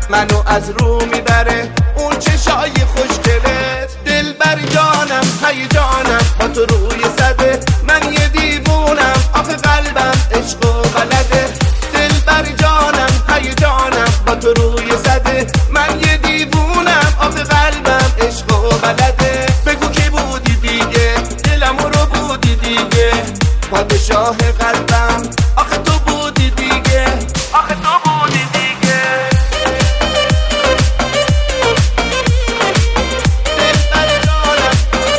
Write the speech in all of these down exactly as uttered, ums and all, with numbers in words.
منو از رو میبره اون چشای خوشگلت. دلبر جانم هیجانم با تو روی صده، من یه دیوونم آخه قلبم عشق و بلده. دلبر جانم هیجانم با تو روی صده، من یه دیوونم آخه قلبم عشق و بلده. بگو کی بودی دیگه دلم رو بودی دیگه، پادشاه قلبم آخه تو بودی دیگه، آخه تو بودی دیگه. دلبر جانم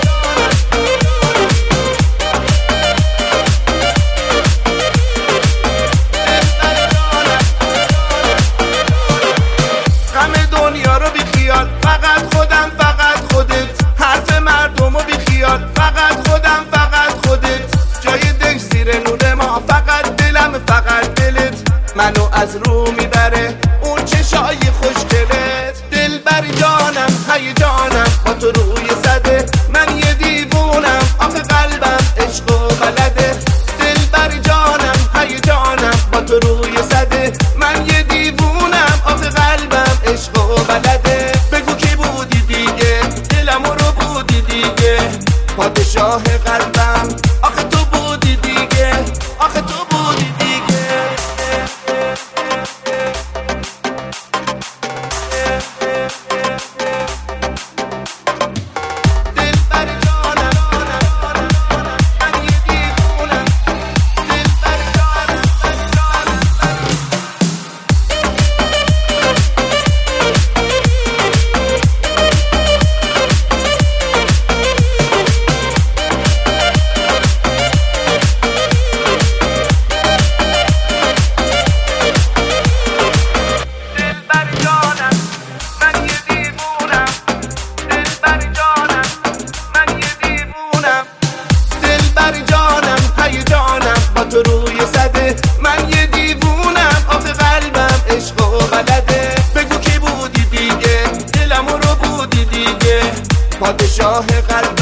غم دنیا رو بی خیال، فقط خودم فقط خودت. حرف مردم رو بی خیال، فقط خودم فقط خودت. جای دل زیر نور ما، فقط دلم فقط دلت. منو از رو میبره اون چشای خوشگلت. دلبر جانم هیجانم با تو روی صده، من یه دیوونم آخه قلبم عشق و بلده. دلبر جانم هیجانم با تو روی صده، من یه دیوونم آخه قلبم عشق و بلده. بگو کی بودی دیگه دلم رو بودی دیگه، پادشاه قلبم آخه تو بودی دیگه، آخه تو بودی دیگه. دلبر جانم من یه دیوونم، دلبر جانم. تو روی صده، من یه دیوونم آخه قلبم عشق و بلده. بگو کی بودی دیگه دلم رو بودی دیگه، پادشاه قلبم.